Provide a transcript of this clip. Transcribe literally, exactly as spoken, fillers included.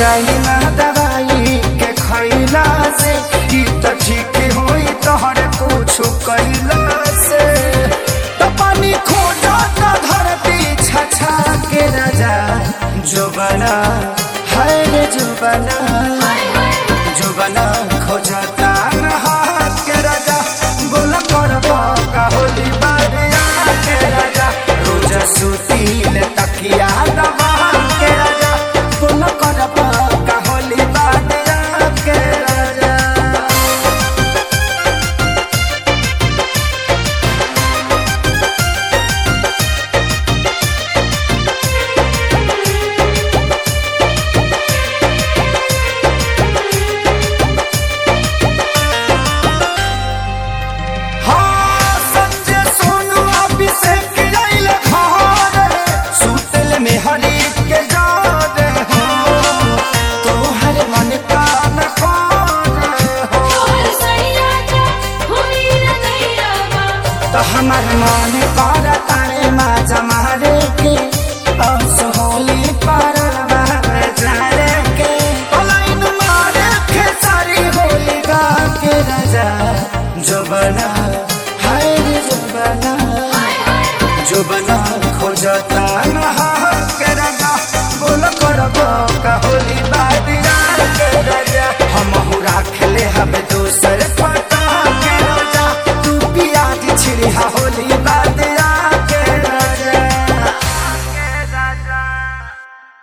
जाई ना दवाई के खैला से की तो ठीक होई तोहर कुछ कैला से तो पानी खोजा तो धरती छछा के राजा जुबना है रे जुबना जुबना खोजता नहा के राजा बोल करबो का होली बारिया के राजा रोज सुतील तकिया दबा के राजा बोल करबो का होली बारिया के राजा। तो हमार मन कर तारे माजा मारे के असहोली पर जाने के लाइन मारे के सारी होली गा के राजा जुबना हाय रे जुबना जुबना खोजता नहा के राजा बोल करबो का होली।